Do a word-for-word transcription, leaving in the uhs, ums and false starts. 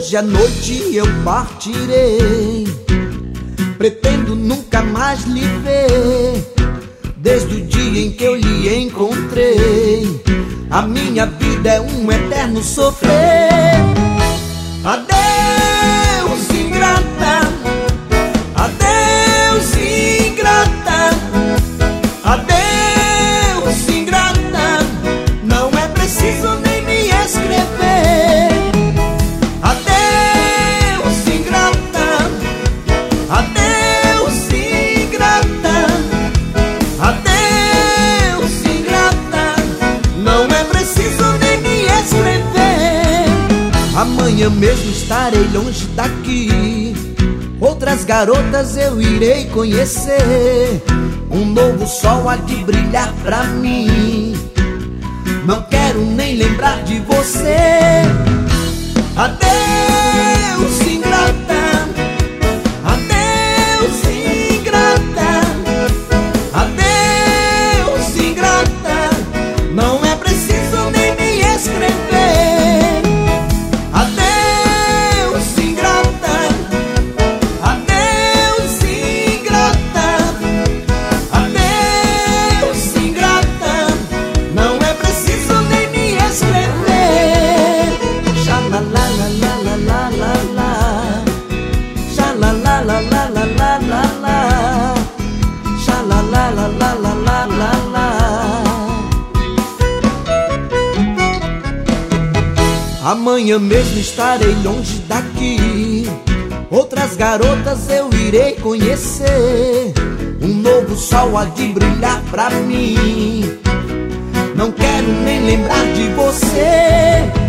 Hoje à noite eu partirei, pretendo nunca mais lhe ver. Desde o dia em que eu lhe encontrei, a minha vida é um eterno sofrer. Adeus, ingrata, adeus, ingrata, adeus, ingrata, não é preciso nem me escrever. Adeus, ingrata, adeus, ingrata, adeus, ingrata, não é preciso nem me escrever. Amanhã mesmo estarei longe daqui, outras garotas eu irei conhecer. Um novo sol há de brilhar pra mim, não quero nem lembrar de você. Adeus, ingrata, adeus, ingrata, adeus, ingrata, não é preciso nem me escrever. Adeus, ingrata, adeus, ingrata, adeus, ingrata, não é preciso nem me escrever. Xalalalalalalala, xalalalalalalala, xalalalalalalala. Amanhã mesmo estarei longe daqui, outras garotas eu irei conhecer. Um novo sol há de brilhar pra mim, não quero nem lembrar de você.